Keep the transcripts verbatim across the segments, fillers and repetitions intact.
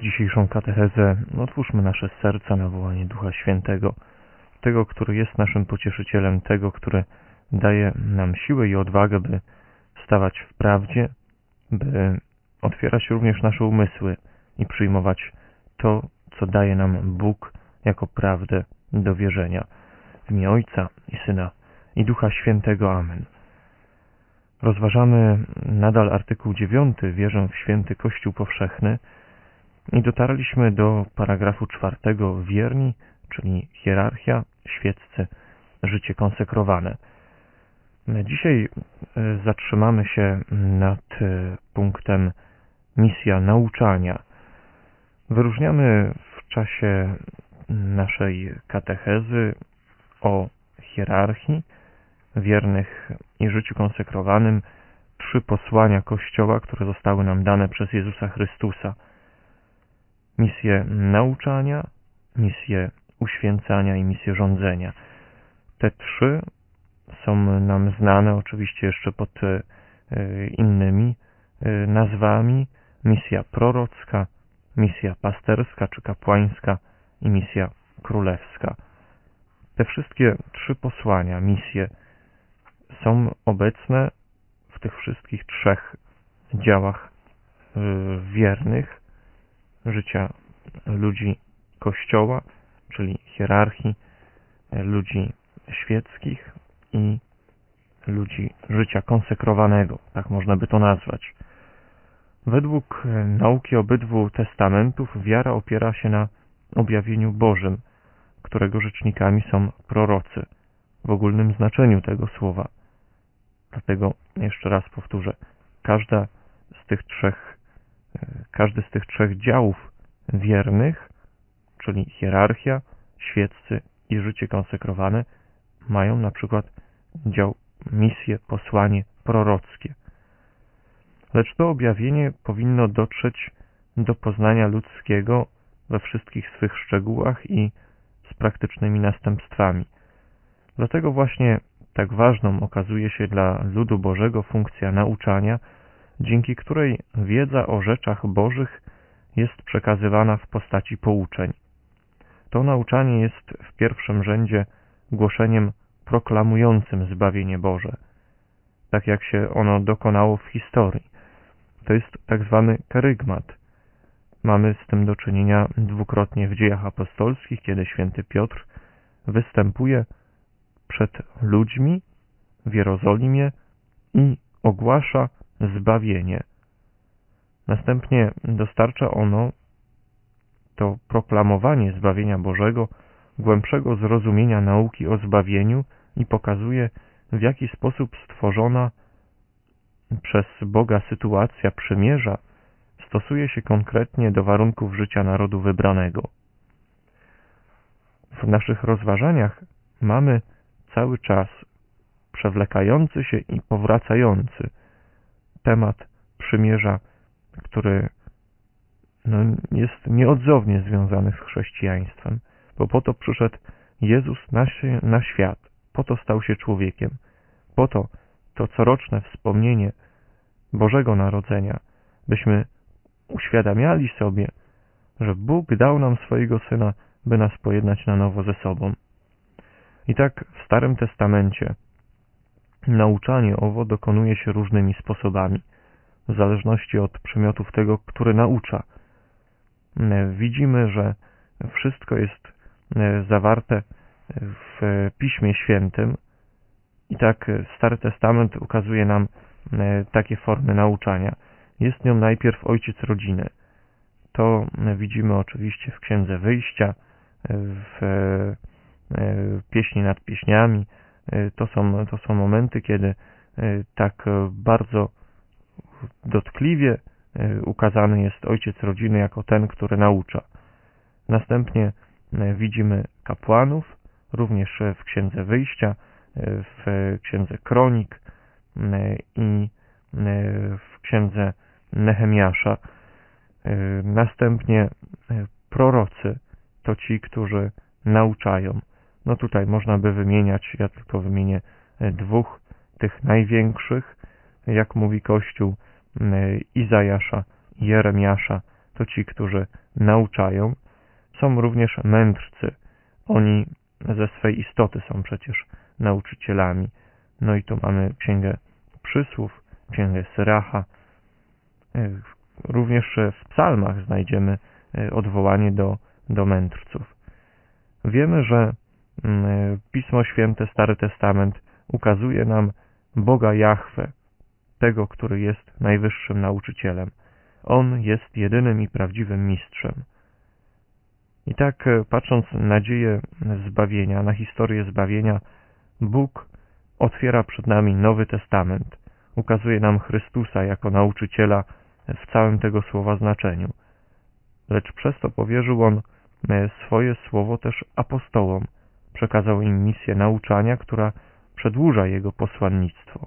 dzisiejszą katechezę otwórzmy nasze serca na wołanie Ducha Świętego, tego, który jest naszym pocieszycielem, tego, który daje nam siłę i odwagę, by stawać w prawdzie, by otwierać również nasze umysły i przyjmować to, co daje nam Bóg jako prawdę do wierzenia. W imię Ojca i Syna i Ducha Świętego. Amen. Rozważamy nadal artykuł dziewiąty, wierzę w święty Kościół powszechny, i dotarliśmy do paragrafu czwartego, wierni, czyli hierarchia, świeccy, życie konsekrowane. Dzisiaj zatrzymamy się nad punktem misja nauczania. Wyróżniamy w czasie naszej katechezy o hierarchii, wiernych i życiu konsekrowanym trzy posłania Kościoła, które zostały nam dane przez Jezusa Chrystusa. Misję nauczania, misję uświęcania i misję rządzenia. Te trzy są nam znane oczywiście jeszcze pod innymi nazwami. Misja prorocka, misja pasterska czy kapłańska i misja królewska. Te wszystkie trzy posłania, misje są obecne w tych wszystkich trzech działach wiernych życia ludzi Kościoła, czyli hierarchii, ludzi świeckich i ludzi życia konsekrowanego, tak można by to nazwać. Według nauki obydwu testamentów wiara opiera się na objawieniu Bożym, którego rzecznikami są prorocy, w ogólnym znaczeniu tego słowa. Dlatego jeszcze raz powtórzę, każda z tych trzech, każdy z tych trzech działów wiernych, czyli hierarchia, świeccy i życie konsekrowane, mają na przykład dział misję, posłanie prorockie. Lecz to objawienie powinno dotrzeć do poznania ludzkiego we wszystkich swych szczegółach i z praktycznymi następstwami. Dlatego właśnie tak ważną okazuje się dla ludu Bożego funkcja nauczania, dzięki której wiedza o rzeczach Bożych jest przekazywana w postaci pouczeń. To nauczanie jest w pierwszym rzędzie głoszeniem proklamującym zbawienie Boże, tak jak się ono dokonało w historii. To jest tak zwany karygmat. Mamy z tym do czynienia dwukrotnie w Dziejach Apostolskich, kiedy święty Piotr występuje przed ludźmi w Jerozolimie i ogłasza zbawienie. Następnie dostarcza ono, to proklamowanie zbawienia Bożego, głębszego zrozumienia nauki o zbawieniu i pokazuje, w jaki sposób stworzona przez Boga sytuacja przymierza stosuje się konkretnie do warunków życia narodu wybranego. W naszych rozważaniach mamy cały czas przewlekający się i powracający temat przymierza, który no, jest nieodzownie związany z chrześcijaństwem, bo po to przyszedł Jezus na, na świat, po to stał się człowiekiem, po to to coroczne wspomnienie Bożego Narodzenia, byśmy uświadamiali sobie, że Bóg dał nam swojego Syna, by nas pojednać na nowo ze sobą. I tak w Starym Testamencie nauczanie owo dokonuje się różnymi sposobami, w zależności od przymiotów tego, który naucza. Widzimy, że wszystko jest zawarte w Piśmie Świętym i tak Stary Testament ukazuje nam takie formy nauczania. Jest nią najpierw ojciec rodziny. To widzimy oczywiście w Księdze Wyjścia, w Pieśni nad pieśniami. To są, to są momenty, kiedy tak bardzo dotkliwie ukazany jest ojciec rodziny jako ten, który naucza. Następnie widzimy kapłanów, również w Księdze Wyjścia, w Księdze Kronik i w Księdze Nehemiasza. Następnie prorocy to ci, którzy nauczają. No tutaj można by wymieniać, ja tylko wymienię dwóch tych największych, jak mówi Kościół, Izajasza i Jeremiasza. to ci, którzy nauczają. Są również mędrcy. Oni ze swej istoty są przecież nauczycielami. No i tu mamy Księgę Przysłów, Księgę Syracha. Również w psalmach znajdziemy odwołanie do, do mędrców. Wiemy, że Pismo Święte, Stary Testament ukazuje nam Boga Jahwe, tego, który jest najwyższym nauczycielem. On jest jedynym i prawdziwym mistrzem. I tak, patrząc na nadzieję zbawienia, na historię zbawienia, Bóg otwiera przed nami Nowy Testament. Ukazuje nam Chrystusa jako nauczyciela w całym tego słowa znaczeniu. Lecz przez to powierzył On swoje słowo też apostołom. Przekazał im misję nauczania, która przedłuża Jego posłannictwo.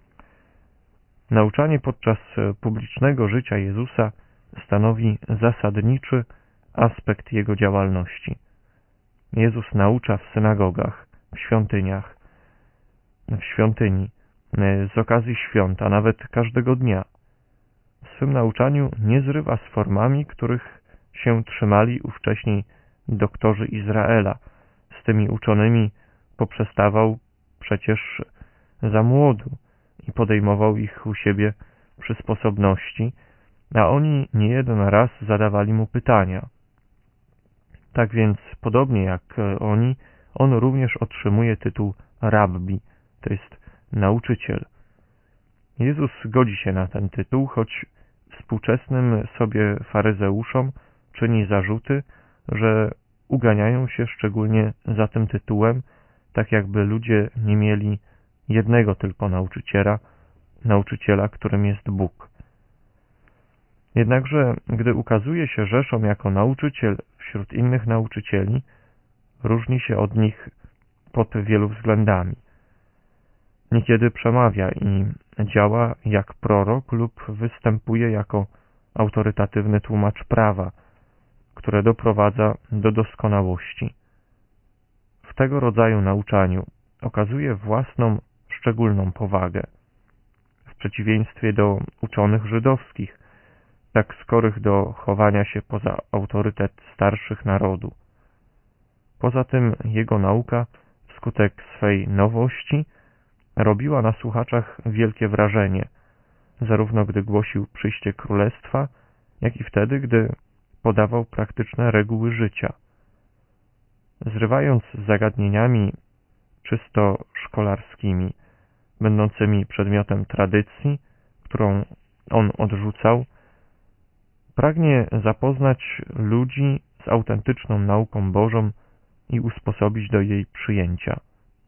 Nauczanie podczas publicznego życia Jezusa stanowi zasadniczy aspekt Jego działalności. Jezus naucza w synagogach, w świątyniach, w świątyni, z okazji świąt, a nawet każdego dnia. W swym nauczaniu nie zrywa z formami, których się trzymali ówcześni doktorzy Izraela. Z tymi uczonymi poprzestawał przecież za młodu i podejmował ich u siebie przy sposobności, a oni nie jeden raz zadawali mu pytania. Tak więc, podobnie jak oni, on również otrzymuje tytuł rabbi, to jest nauczyciel. Jezus godzi się na ten tytuł, choć współczesnym sobie faryzeuszom czyni zarzuty, że uganiają się szczególnie za tym tytułem, tak jakby ludzie nie mieli jednego tylko nauczyciela, nauczyciela, którym jest Bóg. Jednakże, gdy ukazuje się Rzeszom jako nauczyciel wśród innych nauczycieli, różni się od nich pod wielu względami. Niekiedy przemawia i działa jak prorok lub występuje jako autorytatywny tłumacz prawa, które doprowadza do doskonałości. W tego rodzaju nauczaniu okazuje własną, szczególną powagę. W przeciwieństwie do uczonych żydowskich, tak skorych do chowania się poza autorytet starszych narodu. Poza tym jego nauka, wskutek swej nowości, robiła na słuchaczach wielkie wrażenie, zarówno gdy głosił przyjście królestwa, jak i wtedy, gdy podawał praktyczne reguły życia. Zrywając z zagadnieniami czysto szkolarskimi, będącymi przedmiotem tradycji, którą on odrzucał, pragnie zapoznać ludzi z autentyczną nauką Bożą i usposobić do jej przyjęcia.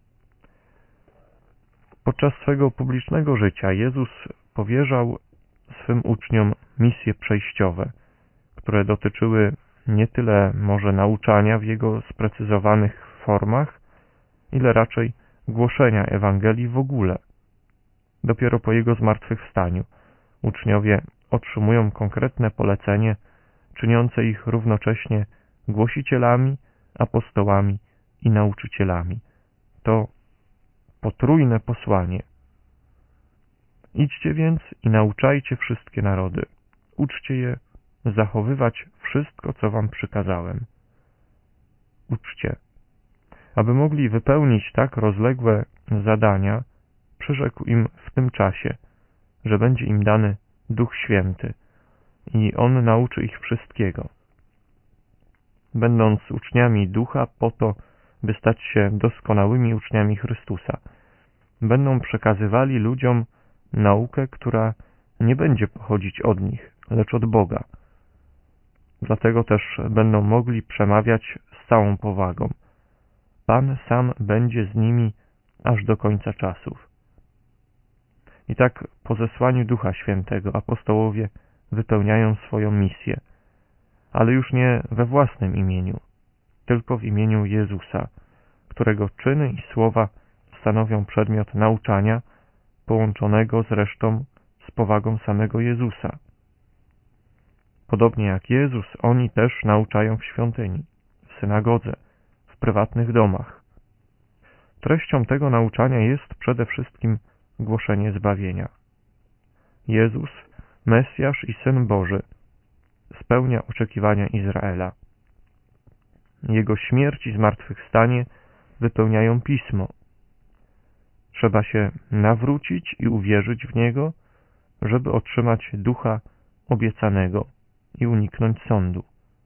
Podczas swego publicznego życia Jezus powierzał swym uczniom misje przejściowe, które dotyczyły nie tyle może nauczania w jego sprecyzowanych formach, ile raczej głoszenia Ewangelii w ogóle. Dopiero po jego zmartwychwstaniu uczniowie otrzymują konkretne polecenie, czyniące ich równocześnie głosicielami, apostołami i nauczycielami. To potrójne posłanie. Idźcie więc i nauczajcie wszystkie narody. Uczcie je zachowywać wszystko, co wam przykazałem. Uczcie. Aby mogli wypełnić tak rozległe zadania, przyrzekł im w tym czasie, że będzie im dany Duch Święty i On nauczy ich wszystkiego. Będąc uczniami Ducha po to, by stać się doskonałymi uczniami Chrystusa, będą przekazywali ludziom naukę, która nie będzie pochodzić od nich, lecz od Boga. Dlatego też będą mogli przemawiać z całą powagą. Pan sam będzie z nimi aż do końca czasów. I tak po zesłaniu Ducha Świętego apostołowie wypełniają swoją misję, ale już nie we własnym imieniu, tylko w imieniu Jezusa, którego czyny i słowa stanowią przedmiot nauczania, połączonego zresztą z powagą samego Jezusa. Podobnie jak Jezus, oni też nauczają w świątyni, w synagodze, w prywatnych domach. Treścią tego nauczania jest przede wszystkim głoszenie zbawienia. Jezus, Mesjasz i Syn Boży, spełnia oczekiwania Izraela. Jego śmierć i zmartwychwstanie wypełniają Pismo. Trzeba się nawrócić i uwierzyć w Niego, żeby otrzymać Ducha obiecanego i uniknąć sądu.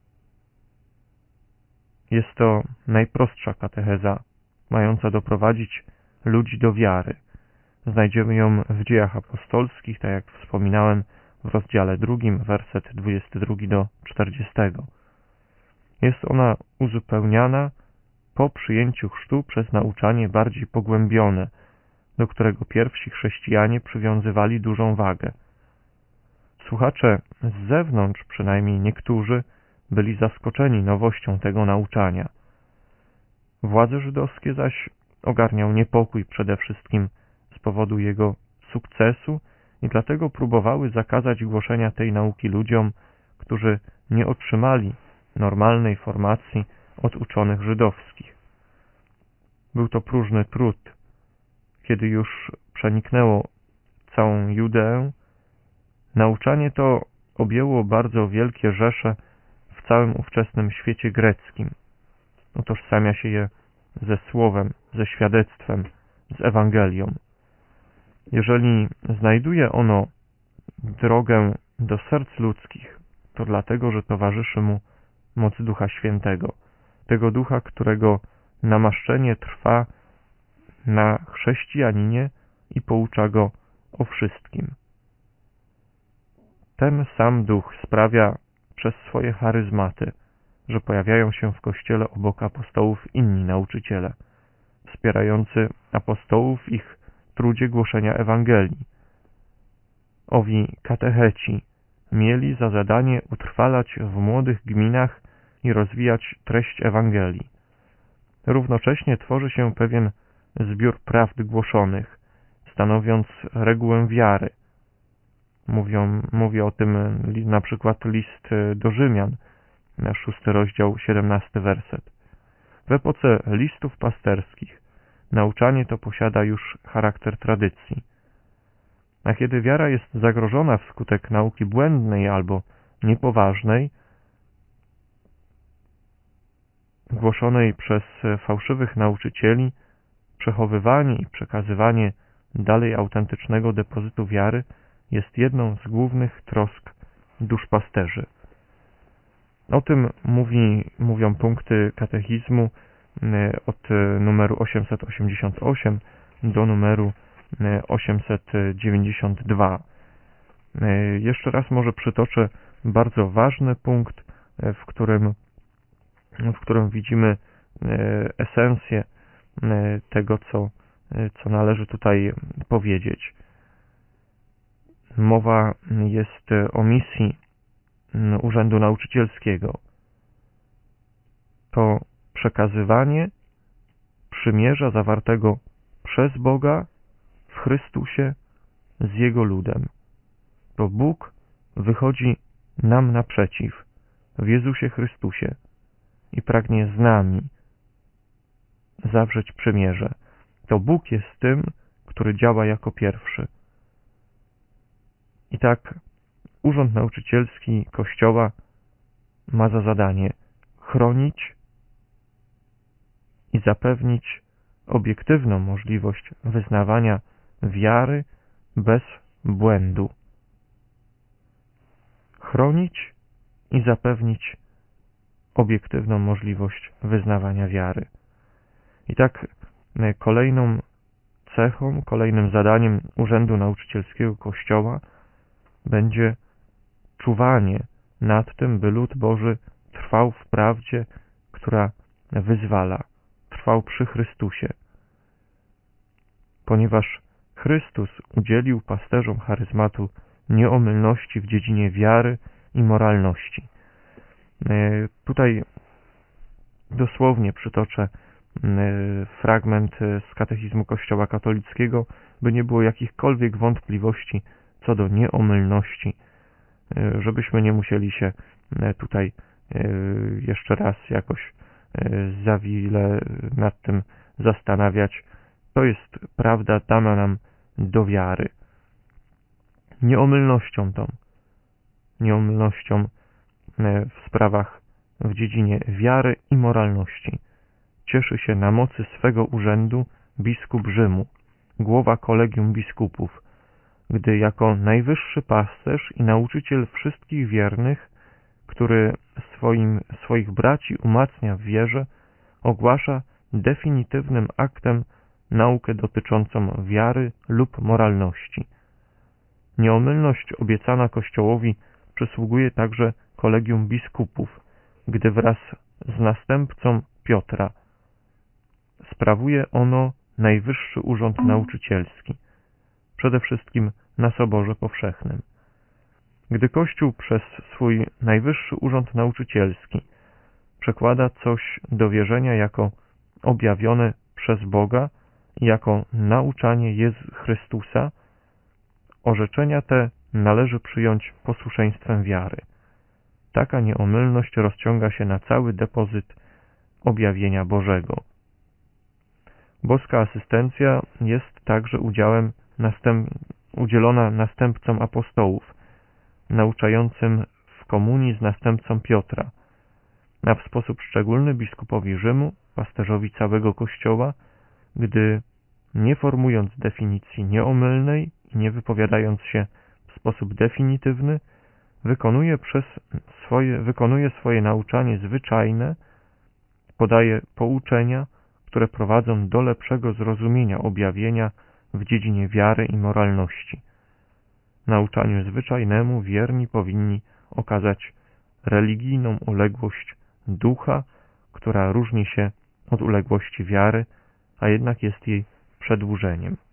Jest to najprostsza katecheza, mająca doprowadzić ludzi do wiary. Znajdziemy ją w Dziejach Apostolskich, tak jak wspominałem, w rozdziale drugim, werset dwudziesty drugi do czterdziestego. Jest ona uzupełniana po przyjęciu chrztu przez nauczanie bardziej pogłębione, do którego pierwsi chrześcijanie przywiązywali dużą wagę. Słuchacze z zewnątrz, przynajmniej niektórzy, byli zaskoczeni nowością tego nauczania. Władze żydowskie zaś ogarniał niepokój przede wszystkim z powodu jego sukcesu i dlatego próbowały zakazać głoszenia tej nauki ludziom, którzy nie otrzymali normalnej formacji od uczonych żydowskich. Był to próżny trud. Kiedy już przeniknęło całą Judeę, nauczanie to objęło bardzo wielkie rzesze w całym ówczesnym świecie greckim. Utożsamia się je ze słowem, ze świadectwem, z Ewangelią. Jeżeli znajduje ono drogę do serc ludzkich, to dlatego, że towarzyszy mu moc Ducha Świętego, tego Ducha, którego namaszczenie trwa na chrześcijaninie i poucza go o wszystkim. Ten sam Duch sprawia przez swoje charyzmaty, że pojawiają się w Kościele obok apostołów inni nauczyciele, wspierający apostołów w ich trudzie głoszenia Ewangelii. Owi katecheci mieli za zadanie utrwalać w młodych gminach i rozwijać treść Ewangelii. Równocześnie tworzy się pewien zbiór prawd głoszonych, stanowiąc regułę wiary. Mówią, mówi o tym na przykład list do Rzymian, szósty rozdział, siedemnasty werset. W epoce listów pasterskich nauczanie to posiada już charakter tradycji. A kiedy wiara jest zagrożona wskutek nauki błędnej albo niepoważnej, głoszonej przez fałszywych nauczycieli, przechowywanie i przekazywanie dalej autentycznego depozytu wiary jest jedną z głównych trosk duszpasterzy. O tym mówi, mówią punkty katechizmu od numeru osiemset osiemdziesiąt osiem do numeru osiemset dziewięćdziesiąt dwa. Jeszcze raz może przytoczę bardzo ważny punkt, w którym, w którym widzimy esencję tego, co, co należy tutaj powiedzieć. Mowa jest o misji Urzędu Nauczycielskiego. To przekazywanie przymierza zawartego przez Boga w Chrystusie z Jego ludem. To Bóg wychodzi nam naprzeciw w Jezusie Chrystusie i pragnie z nami zawrzeć przymierze. To Bóg jest tym, który działa jako pierwszy. I tak Urząd Nauczycielski Kościoła ma za zadanie chronić i zapewnić obiektywną możliwość wyznawania wiary bez błędu. Chronić i zapewnić obiektywną możliwość wyznawania wiary. I tak kolejną cechą, kolejnym zadaniem Urzędu Nauczycielskiego Kościoła będzie czuwanie nad tym, by lud Boży trwał w prawdzie, która wyzwala, trwał przy Chrystusie. Ponieważ Chrystus udzielił pasterzom charyzmatu nieomylności w dziedzinie wiary i moralności. Tutaj dosłownie przytoczę fragment z katechizmu Kościoła katolickiego, by nie było jakichkolwiek wątpliwości co do nieomylności, żebyśmy nie musieli się tutaj jeszcze raz jakoś za wiele nad tym zastanawiać. To jest prawda dana nam do wiary. Nieomylnością tą, nieomylnością w sprawach w dziedzinie wiary i moralności. Cieszy się na mocy swego urzędu biskup Rzymu, głowa kolegium biskupów, gdy jako najwyższy pasterz i nauczyciel wszystkich wiernych, który swoim, swoich braci umacnia w wierze, ogłasza definitywnym aktem naukę dotyczącą wiary lub moralności. Nieomylność obiecana Kościołowi przysługuje także kolegium biskupów, gdy wraz z następcą Piotra sprawuje ono najwyższy urząd nauczycielski, przede wszystkim na Soborze Powszechnym. Gdy Kościół przez swój najwyższy urząd nauczycielski przekłada coś do wierzenia jako objawione przez Boga i jako nauczanie Jezusa Chrystusa, orzeczenia te należy przyjąć posłuszeństwem wiary. Taka nieomylność rozciąga się na cały depozyt objawienia Bożego. Boska asystencja jest także udziałem następ, udzielona następcom apostołów, nauczającym w komunii z następcą Piotra, a w sposób szczególny biskupowi Rzymu, pasterzowi całego Kościoła, gdy nie formując definicji nieomylnej i nie wypowiadając się w sposób definitywny, wykonuje, przez swoje, wykonuje swoje nauczanie zwyczajne, podaje pouczenia, które prowadzą do lepszego zrozumienia objawienia w dziedzinie wiary i moralności. Nauczaniu zwyczajnemu wierni powinni okazać religijną uległość ducha, która różni się od uległości wiary, a jednak jest jej przedłużeniem.